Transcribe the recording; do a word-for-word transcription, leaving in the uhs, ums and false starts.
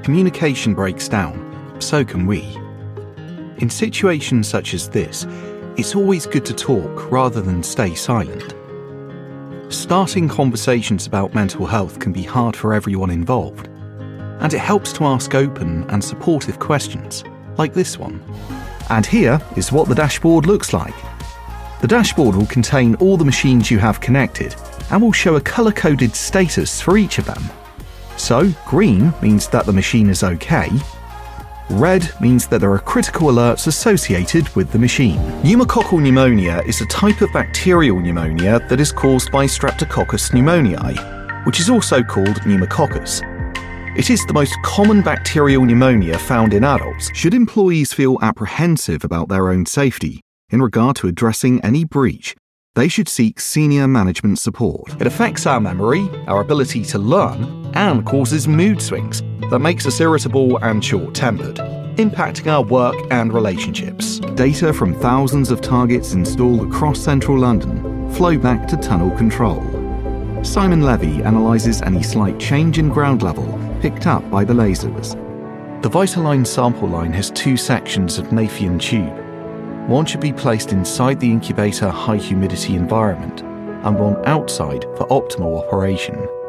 communication breaks down, so can we. In situations such as this, it's always good to talk rather than stay silent. Starting conversations about mental health can be hard for everyone involved, and it helps to ask open and supportive questions, like this one. And here is what the dashboard looks like. The dashboard will contain all the machines you have connected and will show a colour-coded status for each of them. So, green means that the machine is okay. Red means that there are critical alerts associated with the machine. Pneumococcal pneumonia is a type of bacterial pneumonia that is caused by Streptococcus pneumoniae, which is also called pneumococcus. It is the most common bacterial pneumonia found in adults. Should employees feel apprehensive about their own safety in regard to addressing any breach, they should seek senior management support. It affects our memory, our ability to learn, and causes mood swings that makes us irritable and short-tempered, impacting our work and relationships. Data from thousands of targets installed across central London flow back to tunnel control. Simon Levy analyses any slight change in ground level picked up by the lasers. The Vitaline sample line has two sections of Nafion tube. One should be placed inside the incubator high humidity environment and one outside for optimal operation.